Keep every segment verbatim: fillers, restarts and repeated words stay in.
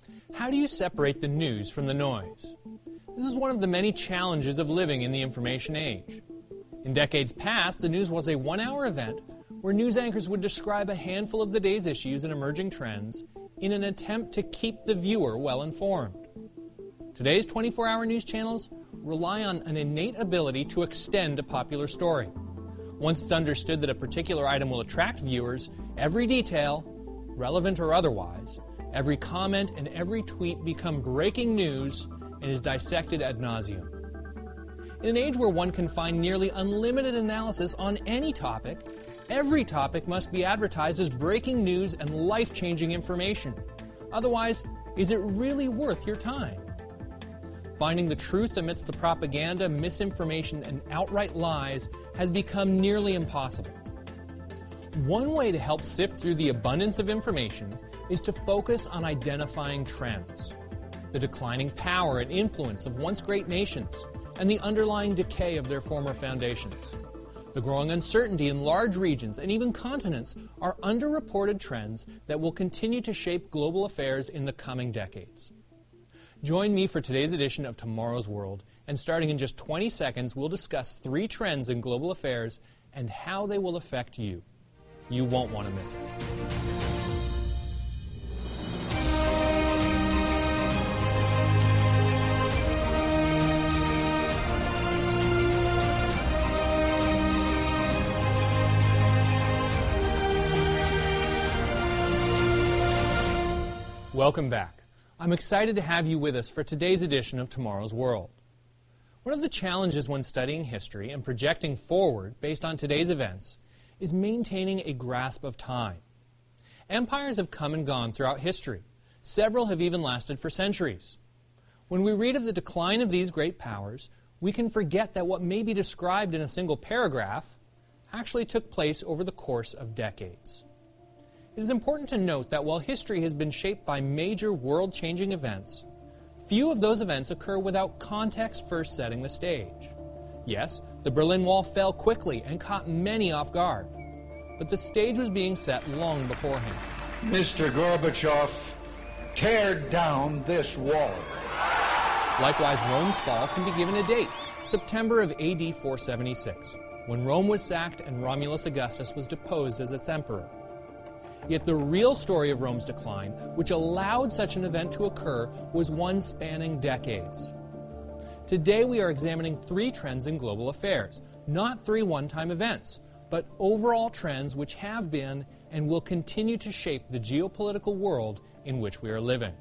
How do you separate the news from the noise? This is one of the many challenges of living in the information age. In decades past, the news was a one-hour event where news anchors would describe a handful of the day's issues and emerging trends in an attempt to keep the viewer well informed. Today's twenty-four hour news channels rely on an innate ability to extend a popular story. Once it's understood that a particular item will attract viewers, every detail, relevant or otherwise, every comment and every tweet become breaking news and is dissected ad nauseum. In an age where one can find nearly unlimited analysis on any topic, every topic must be advertised as breaking news and life-changing information. Otherwise, is it really worth your time? Finding the truth amidst the propaganda, misinformation, and outright lies has become nearly impossible. One way to help sift through the abundance of information is to focus on identifying trends. The declining power and influence of once great nations, and the underlying decay of their former foundations. The growing uncertainty in large regions and even continents are underreported trends that will continue to shape global affairs in the coming decades. Join me for today's edition of Tomorrow's World, and starting in just twenty seconds, we'll discuss three trends in global affairs and how they will affect you. You won't want to miss it. Welcome back. I'm excited to have you with us for today's edition of Tomorrow's World. One of the challenges when studying history and projecting forward based on today's events is maintaining a grasp of time. Empires have come and gone throughout history. Several have even lasted for centuries. When we read of the decline of these great powers, we can forget that what may be described in a single paragraph actually took place over the course of decades. It is important to note that while history has been shaped by major world-changing events, few of those events occur without context first setting the stage. Yes, the Berlin Wall fell quickly and caught many off guard, but the stage was being set long beforehand. Mister Gorbachev, tear down this wall. Likewise, Rome's fall can be given a date, September of A D four seventy-six, when Rome was sacked and Romulus Augustus was deposed as its emperor. Yet the real story of Rome's decline, which allowed such an event to occur, was one spanning decades. Today we are examining three trends in global affairs, not three one-time events, but overall trends which have been and will continue to shape the geopolitical world in which we are living.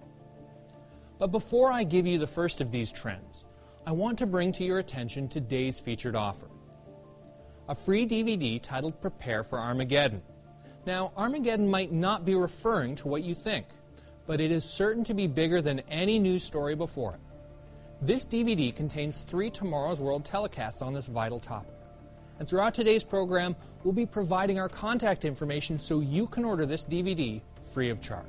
But before I give you the first of these trends, I want to bring to your attention today's featured offer. A free D V D titled Prepare for Armageddon. Now, Armageddon might not be referring to what you think, but it is certain to be bigger than any news story before it. This D V D contains three Tomorrow's World telecasts on this vital topic. And throughout today's program, we'll be providing our contact information so you can order this D V D free of charge.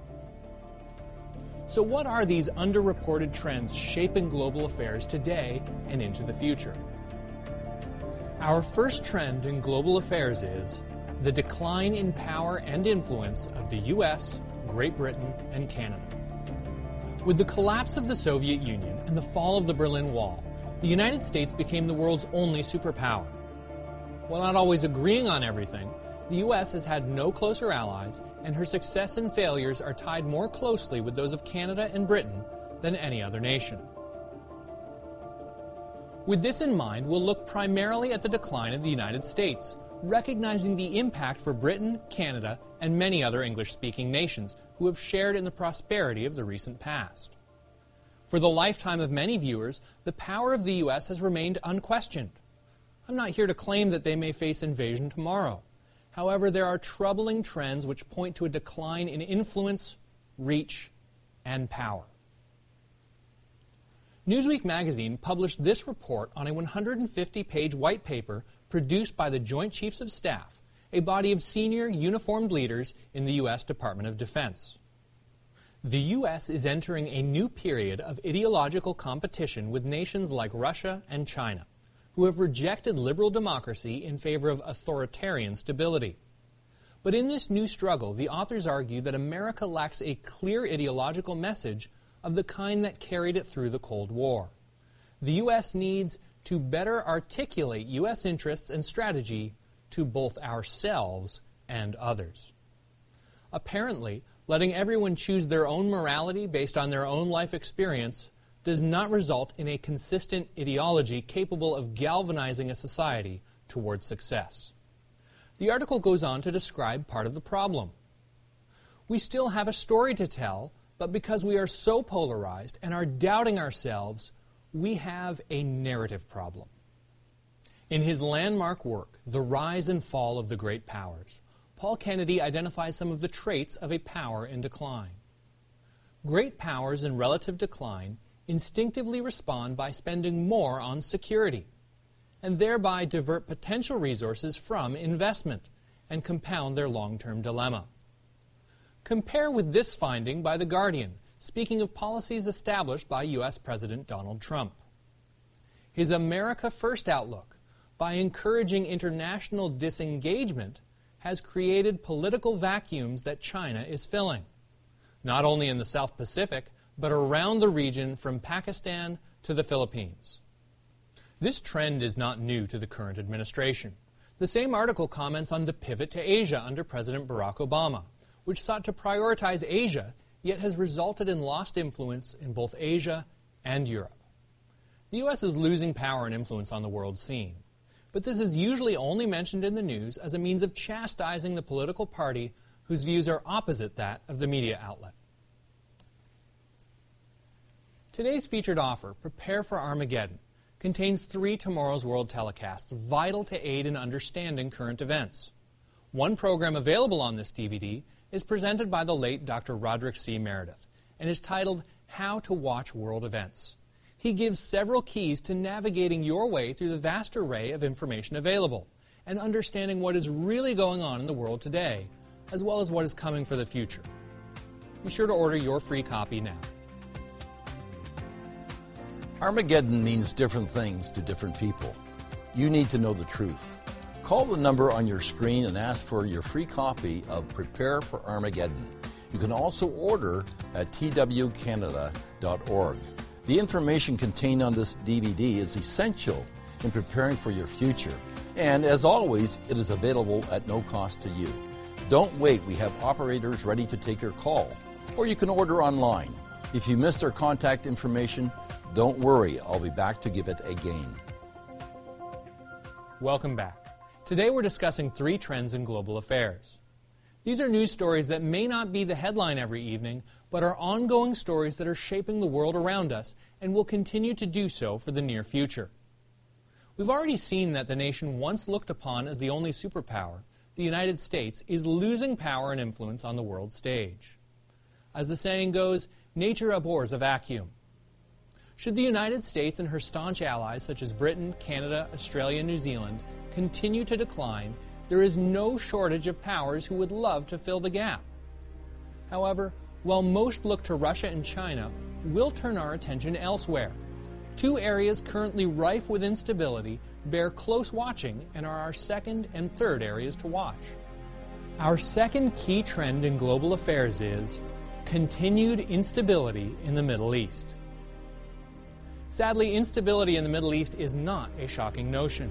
So what are these underreported trends shaping global affairs today and into the future? Our first trend in global affairs is the decline in power and influence of the U S, Great Britain, and Canada. With the collapse of the Soviet Union and the fall of the Berlin Wall, the United States became the world's only superpower. While not always agreeing on everything, the U S has had no closer allies, and her success and failures are tied more closely with those of Canada and Britain than any other nation. With this in mind, we'll look primarily at the decline of the United States, recognizing the impact for Britain, Canada, and many other English-speaking nations who have shared in the prosperity of the recent past. For the lifetime of many viewers, the power of the U S has remained unquestioned. I'm not here to claim that they may face invasion tomorrow. However, there are troubling trends which point to a decline in influence, reach, and power. Newsweek magazine published this report on a one hundred fifty page white paper produced by the Joint Chiefs of Staff, a body of senior uniformed leaders in the U S Department of Defense. The U S is entering a new period of ideological competition with nations like Russia and China, who have rejected liberal democracy in favor of authoritarian stability. But in this new struggle, the authors argue that America lacks a clear ideological message of the kind that carried it through the Cold War. The U S needs to better articulate U S interests and strategy to both ourselves and others. Apparently, letting everyone choose their own morality based on their own life experience does not result in a consistent ideology capable of galvanizing a society toward success. The article goes on to describe part of the problem. We still have a story to tell, but because we are so polarized and are doubting ourselves, we have a narrative problem. In his landmark work, The Rise and Fall of the Great Powers, Paul Kennedy identifies some of the traits of a power in decline. Great powers in relative decline instinctively respond by spending more on security, and thereby divert potential resources from investment and compound their long-term dilemma. Compare with this finding by The Guardian, speaking of policies established by U S President Donald Trump. His America First outlook, by encouraging international disengagement, has created political vacuums that China is filling, not only in the South Pacific, but around the region from Pakistan to the Philippines. This trend is not new to the current administration. The same article comments on the pivot to Asia under President Barack Obama, which sought to prioritize Asia, yet has resulted in lost influence in both Asia and Europe. The U S is losing power and influence on the world scene, but this is usually only mentioned in the news as a means of chastising the political party whose views are opposite that of the media outlet. Today's featured offer, Prepare for Armageddon, contains three Tomorrow's World telecasts vital to aid in understanding current events. One program available on this D V D is presented by the late Doctor Roderick C. Meredith and is titled How to Watch World Events. He gives several keys to navigating your way through the vast array of information available and understanding what is really going on in the world today, as well as what is coming for the future. Be sure to order your free copy now. Armageddon means different things to different people. You need to know the truth. Call the number on your screen and ask for your free copy of Prepare for Armageddon. You can also order at t w canada dot org. The information contained on this D V D is essential in preparing for your future. And as always, it is available at no cost to you. Don't wait. We have operators ready to take your call. Or you can order online. If you miss their contact information, don't worry. I'll be back to give it again. Welcome back. Today we're discussing three trends in global affairs. These are news stories that may not be the headline every evening, but are ongoing stories that are shaping the world around us and will continue to do so for the near future. We've already seen that the nation once looked upon as the only superpower, the United States, is losing power and influence on the world stage. As the saying goes, nature abhors a vacuum. Should the United States and her staunch allies such as Britain, Canada, Australia, and New Zealand continue to decline, there is no shortage of powers who would love to fill the gap. However, while most look to Russia and China, we'll turn our attention elsewhere. Two areas currently rife with instability bear close watching and are our second and third areas to watch. Our second key trend in global affairs is continued instability in the Middle East. Sadly, instability in the Middle East is not a shocking notion.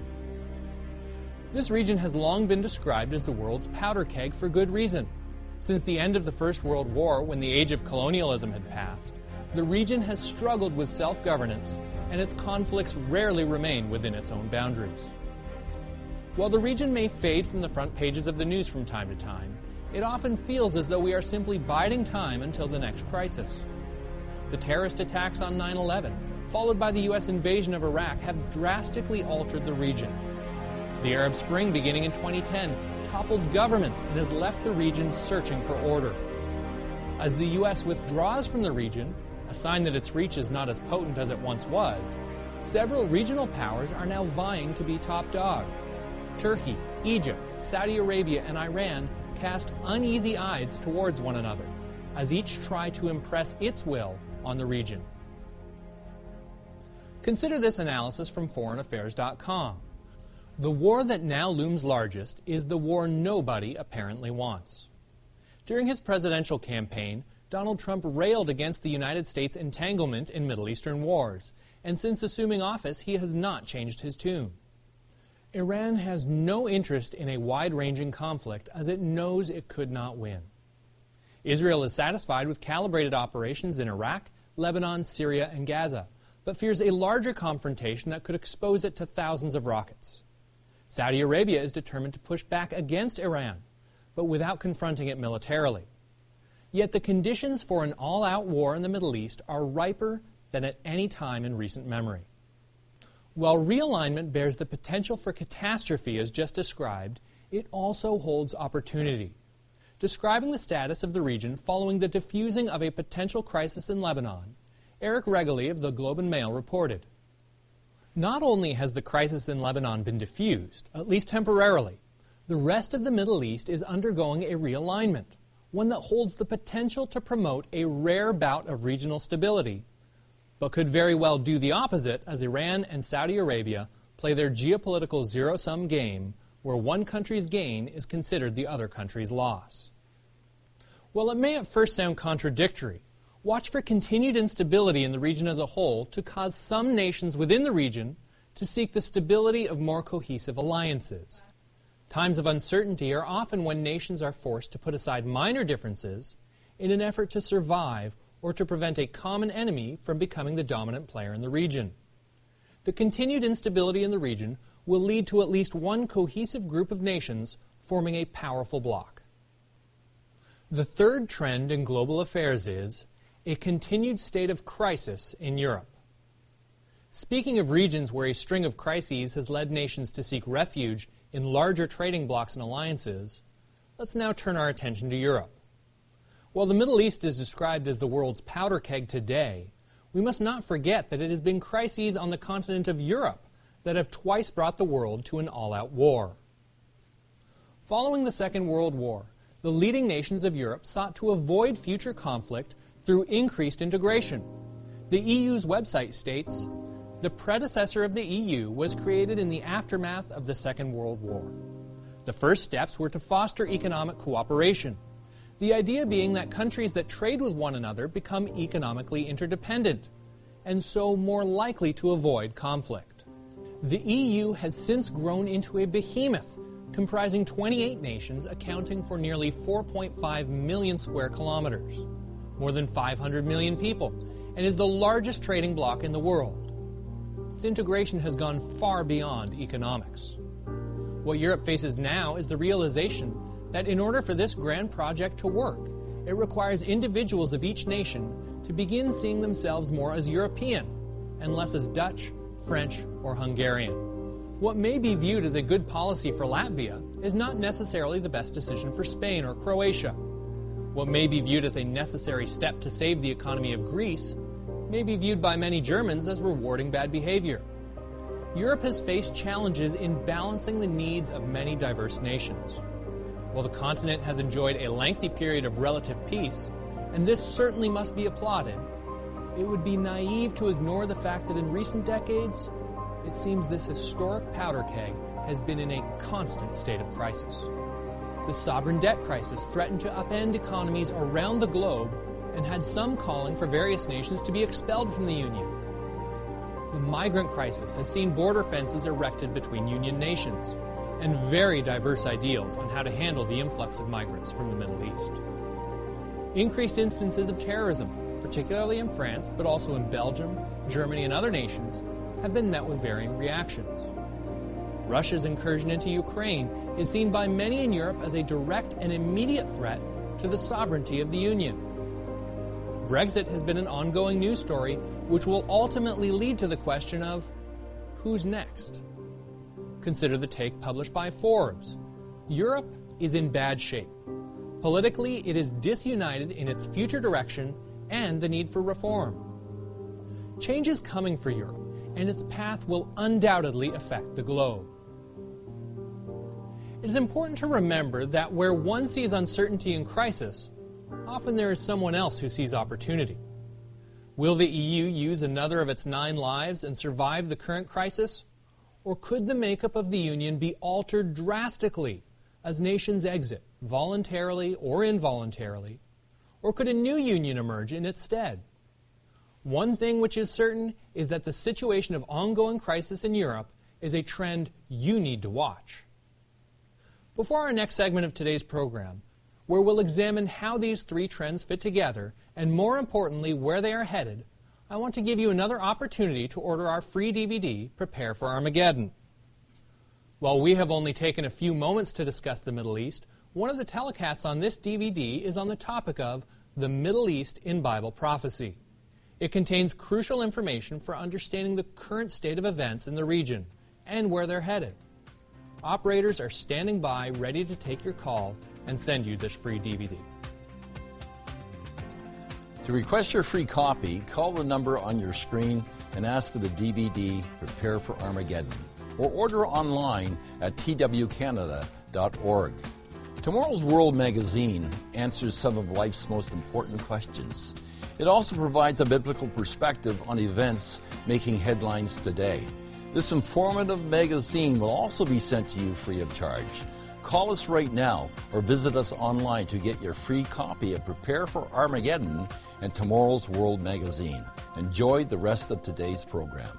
This region has long been described as the world's powder keg for good reason. Since the end of the First World War, when the age of colonialism had passed, the region has struggled with self-governance, and its conflicts rarely remain within its own boundaries. While the region may fade from the front pages of the news from time to time, it often feels as though we are simply biding time until the next crisis. The terrorist attacks on nine eleven, followed by the U S invasion of Iraq, have drastically altered the region. The Arab Spring, beginning in twenty ten, toppled governments and has left the region searching for order. As the U S withdraws from the region, a sign that its reach is not as potent as it once was, several regional powers are now vying to be top dog. Turkey, Egypt, Saudi Arabia, and Iran cast uneasy eyes towards one another, as each try to impress its will on the region. Consider this analysis from foreign affairs dot com. The war that now looms largest is the war nobody apparently wants. During his presidential campaign, Donald Trump railed against the United States' entanglement in Middle Eastern wars, and since assuming office, he has not changed his tune. Iran has no interest in a wide-ranging conflict as it knows it could not win. Israel is satisfied with calibrated operations in Iraq, Lebanon, Syria, and Gaza, but fears a larger confrontation that could expose it to thousands of rockets. Saudi Arabia is determined to push back against Iran, but without confronting it militarily. Yet the conditions for an all-out war in the Middle East are riper than at any time in recent memory. While realignment bears the potential for catastrophe as just described, it also holds opportunity. Describing the status of the region following the diffusing of a potential crisis in Lebanon, Eric Regoli of the Globe and Mail reported, "Not only has the crisis in Lebanon been diffused, at least temporarily, the rest of the Middle East is undergoing a realignment, one that holds the potential to promote a rare bout of regional stability, but could very well do the opposite as Iran and Saudi Arabia play their geopolitical zero-sum game where one country's gain is considered the other country's loss." While it may at first sound contradictory, watch for continued instability in the region as a whole to cause some nations within the region to seek the stability of more cohesive alliances. Times of uncertainty are often when nations are forced to put aside minor differences in an effort to survive or to prevent a common enemy from becoming the dominant player in the region. The continued instability in the region will lead to at least one cohesive group of nations forming a powerful bloc. The third trend in global affairs is a continued state of crisis in Europe. Speaking of regions where a string of crises has led nations to seek refuge in larger trading blocs and alliances, let's now turn our attention to Europe. While the Middle East is described as the world's powder keg today, we must not forget that it has been crises on the continent of Europe that have twice brought the world to an all-out war. Following the Second World War, the leading nations of Europe sought to avoid future conflict through increased integration. The E U's website states, "The predecessor of the E U was created in the aftermath of the Second World War. The first steps were to foster economic cooperation, the idea being that countries that trade with one another become economically interdependent, and so more likely to avoid conflict. The E U has since grown into a behemoth, comprising twenty-eight nations accounting for nearly four point five million square kilometers, more than five hundred million people, and is the largest trading bloc in the world. Its integration has gone far beyond economics. What Europe faces now is the realization that in order for this grand project to work, it requires individuals of each nation to begin seeing themselves more as European and less as Dutch, French, or Hungarian. What may be viewed as a good policy for Latvia is not necessarily the best decision for Spain or Croatia. What may be viewed as a necessary step to save the economy of Greece may be viewed by many Germans as rewarding bad behavior. Europe has faced challenges in balancing the needs of many diverse nations. While the continent has enjoyed a lengthy period of relative peace, and this certainly must be applauded, it would be naive to ignore the fact that in recent decades, it seems this historic powder keg has been in a constant state of crisis. The sovereign debt crisis threatened to upend economies around the globe and had some calling for various nations to be expelled from the Union. The migrant crisis has seen border fences erected between Union nations and very diverse ideals on how to handle the influx of migrants from the Middle East. Increased instances of terrorism, particularly in France, but also in Belgium, Germany, and other nations, have been met with varying reactions. Russia's incursion into Ukraine is seen by many in Europe as a direct and immediate threat to the sovereignty of the Union. Brexit has been an ongoing news story which will ultimately lead to the question of who's next? Consider the take published by Forbes. Europe is in bad shape. Politically, it is disunited in its future direction and the need for reform. Change is coming for Europe, and its path will undoubtedly affect the globe. It is important to remember that where one sees uncertainty and crisis, often there is someone else who sees opportunity. Will the E U use another of its nine lives and survive the current crisis? Or could the makeup of the Union be altered drastically as nations exit, voluntarily or involuntarily? Or could a new union emerge in its stead? One thing which is certain is that the situation of ongoing crisis in Europe is a trend you need to watch. Before our next segment of today's program, where we'll examine how these three trends fit together, and more importantly, where they are headed, I want to give you another opportunity to order our free D V D, Prepare for Armageddon. While we have only taken a few moments to discuss the Middle East, one of the telecasts on this D V D is on the topic of the Middle East in Bible prophecy. It contains crucial information for understanding the current state of events in the region and where they're headed. Operators are standing by ready to take your call and send you this free D V D. To request your free copy, call the number on your screen and ask for the D V D Prepare for Armageddon, or order online at t w canada dot org. Tomorrow's World magazine answers some of life's most important questions. It also provides a biblical perspective on events making headlines today. This informative magazine will also be sent to you free of charge. Call us right now or visit us online to get your free copy of Prepare for Armageddon and Tomorrow's World magazine. Enjoy the rest of today's program.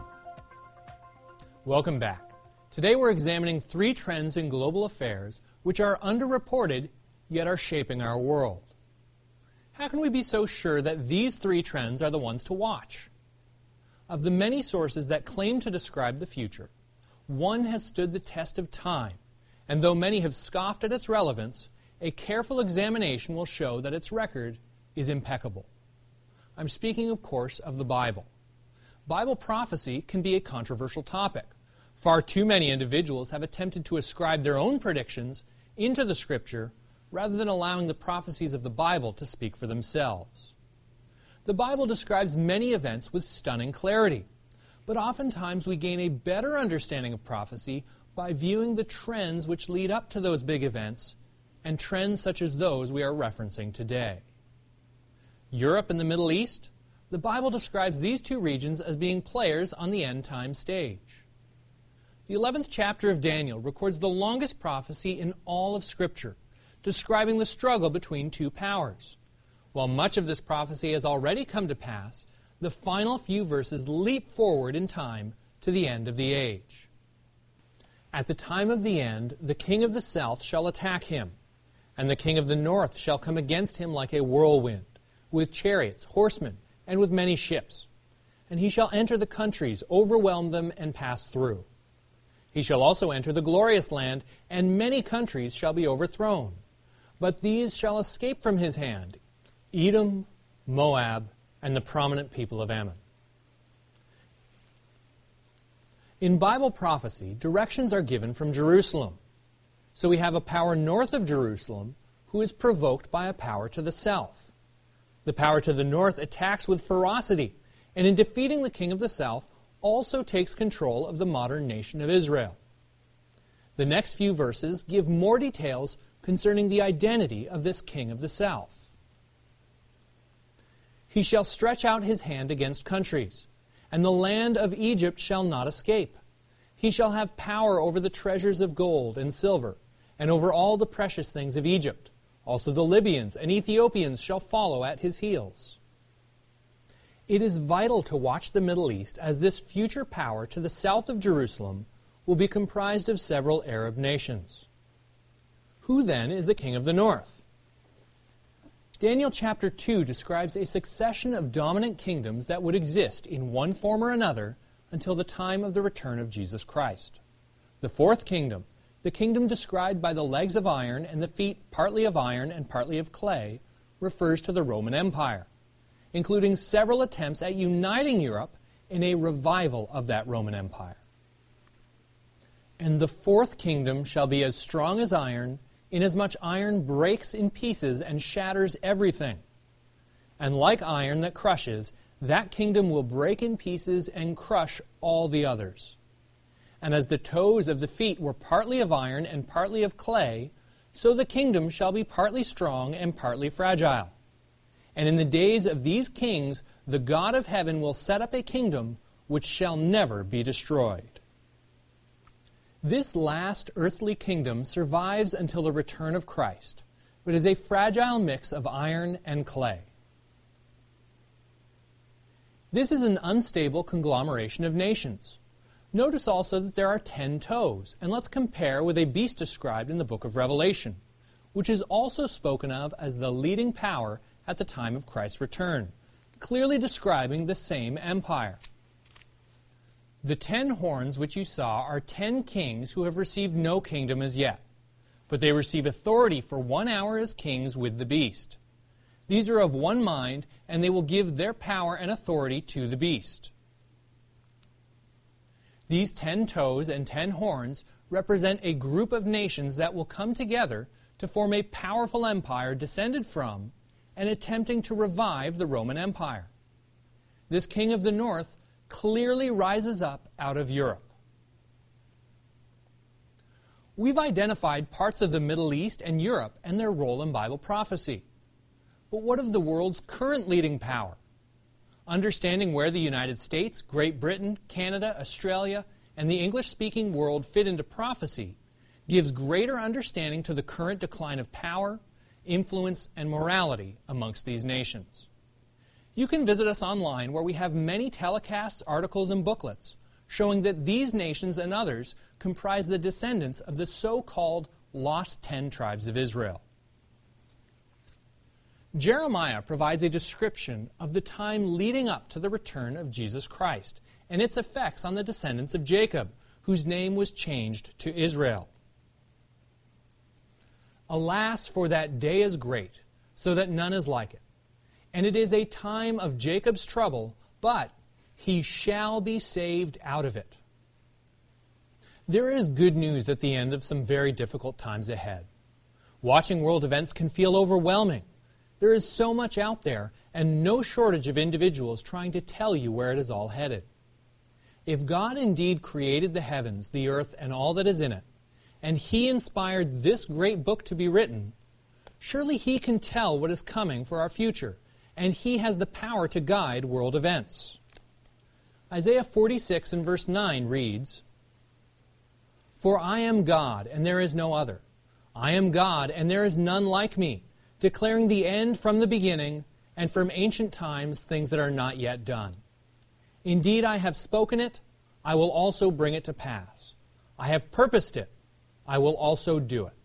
Welcome back. Today we're examining three trends in global affairs which are underreported yet are shaping our world. How can we be so sure that these three trends are the ones to watch? Of the many sources that claim to describe the future, one has stood the test of time, and though many have scoffed at its relevance, a careful examination will show that its record is impeccable. I'm speaking, of course, of the Bible. Bible prophecy can be a controversial topic. Far too many individuals have attempted to ascribe their own predictions into the Scripture rather than allowing the prophecies of the Bible to speak for themselves. The Bible describes many events with stunning clarity, but oftentimes we gain a better understanding of prophecy by viewing the trends which lead up to those big events, and trends such as those we are referencing today. Europe and the Middle East, the Bible describes these two regions as being players on the end-time stage. The eleventh chapter of Daniel records the longest prophecy in all of Scripture, describing the struggle between two powers. While much of this prophecy has already come to pass, the final few verses leap forward in time to the end of the age. At the time of the end, the king of the south shall attack him, and the king of the north shall come against him like a whirlwind, with chariots, horsemen, and with many ships. And he shall enter the countries, overwhelm them, and pass through. He shall also enter the glorious land, and many countries shall be overthrown. But these shall escape from his hand, Edom, Moab, and the prominent people of Ammon. In Bible prophecy, directions are given from Jerusalem. So we have a power north of Jerusalem who is provoked by a power to the south. The power to the north attacks with ferocity, and in defeating the king of the south, also takes control of the modern nation of Israel. The next few verses give more details concerning the identity of this king of the south. He shall stretch out his hand against countries, and the land of Egypt shall not escape. He shall have power over the treasures of gold and silver, and over all the precious things of Egypt. Also the Libyans and Ethiopians shall follow at his heels. It is vital to watch the Middle East, as this future power to the south of Jerusalem will be comprised of several Arab nations. Who then is the king of the north? Daniel chapter two describes a succession of dominant kingdoms that would exist in one form or another until the time of the return of Jesus Christ. The fourth kingdom, the kingdom described by the legs of iron and the feet partly of iron and partly of clay, refers to the Roman Empire, including several attempts at uniting Europe in a revival of that Roman Empire. And the fourth kingdom shall be as strong as iron, inasmuch iron breaks in pieces and shatters everything. And like iron that crushes, that kingdom will break in pieces and crush all the others. And as the toes of the feet were partly of iron and partly of clay, so the kingdom shall be partly strong and partly fragile. And in the days of these kings, the God of heaven will set up a kingdom which shall never be destroyed. This last earthly kingdom survives until the return of Christ, but is a fragile mix of iron and clay. This is an unstable conglomeration of nations. Notice also that there are ten toes, and let's compare with a beast described in the book of Revelation, which is also spoken of as the leading power at the time of Christ's return, clearly describing the same empire. The ten horns which you saw are ten kings who have received no kingdom as yet, but they receive authority for one hour as kings with the beast. These are of one mind, and they will give their power and authority to the beast. These ten toes and ten horns represent a group of nations that will come together to form a powerful empire descended from and attempting to revive the Roman Empire. This king of the north clearly rises up out of Europe. We've identified parts of the Middle East and Europe and their role in Bible prophecy. But what of the world's current leading power? Understanding where the United States, Great Britain, Canada, Australia, and the English-speaking world fit into prophecy gives greater understanding to the current decline of power, influence, and morality amongst these nations. You can visit us online where we have many telecasts, articles, and booklets showing that these nations and others comprise the descendants of the so-called lost ten tribes of Israel. Jeremiah provides a description of the time leading up to the return of Jesus Christ and its effects on the descendants of Jacob, whose name was changed to Israel. Alas, for that day is great, so that none is like it. And it is a time of Jacob's trouble, but he shall be saved out of it. There is good news at the end of some very difficult times ahead. Watching world events can feel overwhelming. There is so much out there, and no shortage of individuals trying to tell you where it is all headed. If God indeed created the heavens, the earth, and all that is in it, and He inspired this great book to be written, surely He can tell what is coming for our future, and He has the power to guide world events. Isaiah forty-six and verse nine reads, "For I am God, and there is no other. I am God, and there is none like me, declaring the end from the beginning, and from ancient times things that are not yet done. Indeed, I have spoken it, I will also bring it to pass. I have purposed it, I will also do it."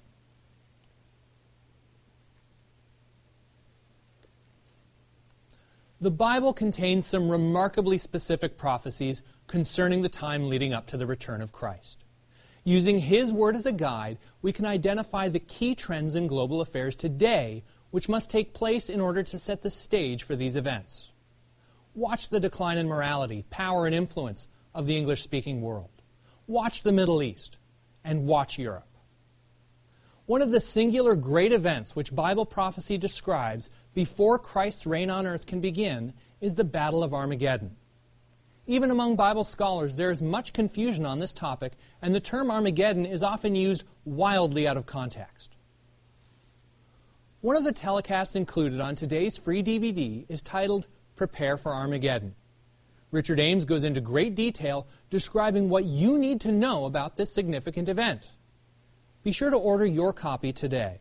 The Bible contains some remarkably specific prophecies concerning the time leading up to the return of Christ. Using His Word as a guide, we can identify the key trends in global affairs today which must take place in order to set the stage for these events. Watch the decline in morality, power, and influence of the English-speaking world. Watch the Middle East, and watch Europe. One of the singular great events which Bible prophecy describes before Christ's reign on earth can begin is the Battle of Armageddon. Even among Bible scholars, there is much confusion on this topic, and the term Armageddon is often used wildly out of context. One of the telecasts included on today's free D V D is titled Prepare for Armageddon. Richard Ames goes into great detail describing what you need to know about this significant event. Be sure to order your copy today.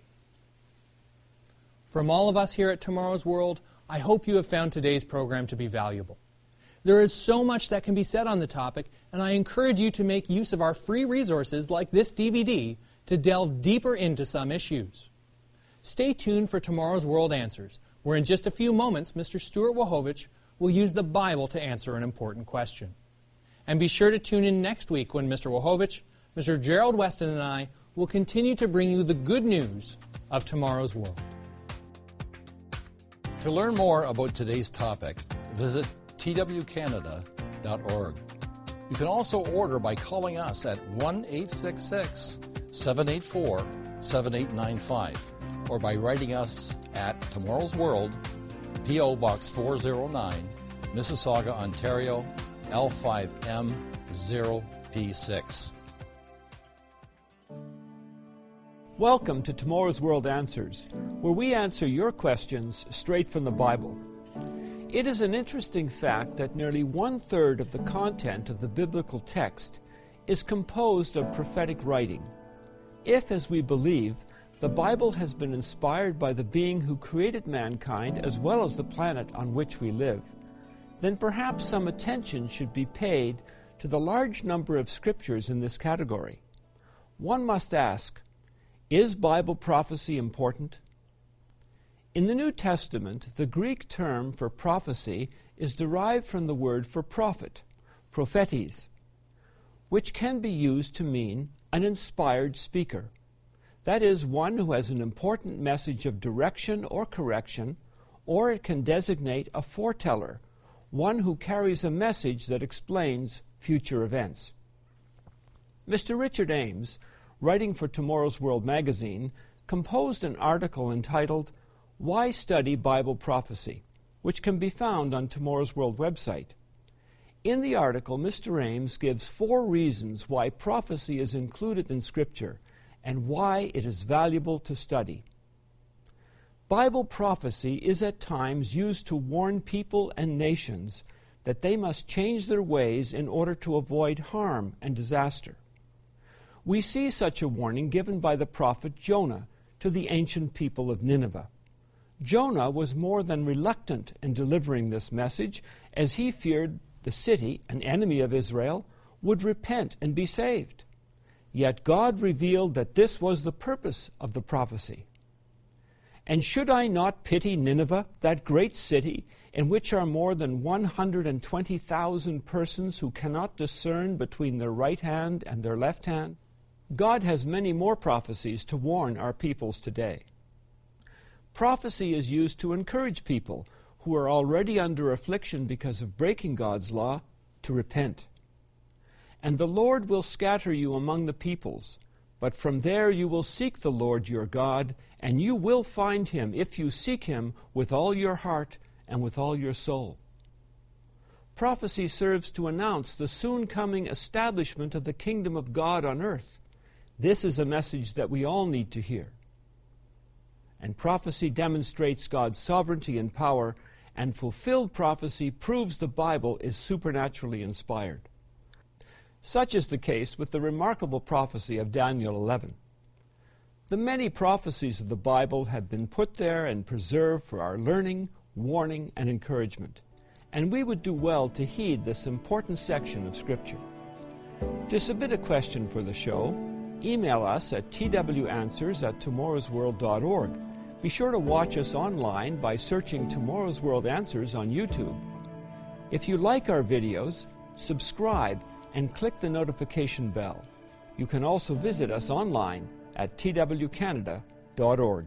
From all of us here at Tomorrow's World, I hope you have found today's program to be valuable. There is so much that can be said on the topic, and I encourage you to make use of our free resources like this D V D to delve deeper into some issues. Stay tuned for Tomorrow's World Answers, where in just a few moments, Mister Stuart Wojowicz will use the Bible to answer an important question. And be sure to tune in next week when Mister Wojowicz, Mister Gerald Weston, and I will continue to bring you the good news of tomorrow's world. To learn more about today's topic, visit T W Canada dot org. You can also order by calling us at one eight six six, seven eight four, seven eight nine five or by writing us at Tomorrow's World, P O Box four oh nine, Mississauga, Ontario, L five M zero P six. Welcome to Tomorrow's World Answers, where we answer your questions straight from the Bible. It is an interesting fact that nearly one-third of the content of the biblical text is composed of prophetic writing. If, as we believe, the Bible has been inspired by the being who created mankind as well as the planet on which we live, then perhaps some attention should be paid to the large number of scriptures in this category. One must ask, is Bible prophecy important? In the New Testament, the Greek term for prophecy is derived from the word for prophet, prophetes, which can be used to mean an inspired speaker. That is, one who has an important message of direction or correction, or it can designate a foreteller, one who carries a message that explains future events. Mister Richard Ames, writing for Tomorrow's World magazine, composed an article entitled Why Study Bible Prophecy, which can be found on Tomorrow's World website. In the article, Mister Ames gives four reasons why prophecy is included in Scripture and why it is valuable to study. Bible prophecy is at times used to warn people and nations that they must change their ways in order to avoid harm and disaster. We see such a warning given by the prophet Jonah to the ancient people of Nineveh. Jonah was more than reluctant in delivering this message, as he feared the city, an enemy of Israel, would repent and be saved. Yet God revealed that this was the purpose of the prophecy. And should I not pity Nineveh, that great city, in which are more than one hundred twenty thousand persons who cannot discern between their right hand and their left hand? God has many more prophecies to warn our peoples today. Prophecy is used to encourage people who are already under affliction because of breaking God's law to repent. And the Lord will scatter you among the peoples, but from there you will seek the Lord your God, and you will find him if you seek him with all your heart and with all your soul. Prophecy serves to announce the soon coming establishment of the kingdom of God on earth. This is a message that we all need to hear. And prophecy demonstrates God's sovereignty and power, and fulfilled prophecy proves the Bible is supernaturally inspired. Such is the case with the remarkable prophecy of Daniel eleven. The many prophecies of the Bible have been put there and preserved for our learning, warning, and encouragement, and we would do well to heed this important section of Scripture. To submit a question for the show, email us at t w answers at tomorrows world dot org. Be sure to watch us online by searching Tomorrow's World Answers on YouTube. If you like our videos, subscribe and click the notification bell. You can also visit us online at t w canada dot org.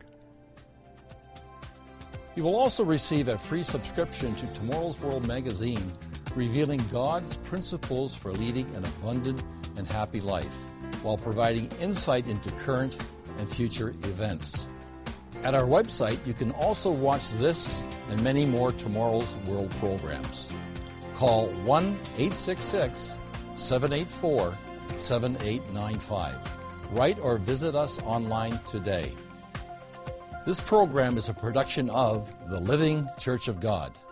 You will also receive a free subscription to Tomorrow's World magazine, revealing God's principles for leading an abundant and happy life, while providing insight into current and future events. At our website, you can also watch this and many more Tomorrow's World programs. Call one eight six six, seven eight four, seven eight nine five. Write or visit us online today. This program is a production of the Living Church of God.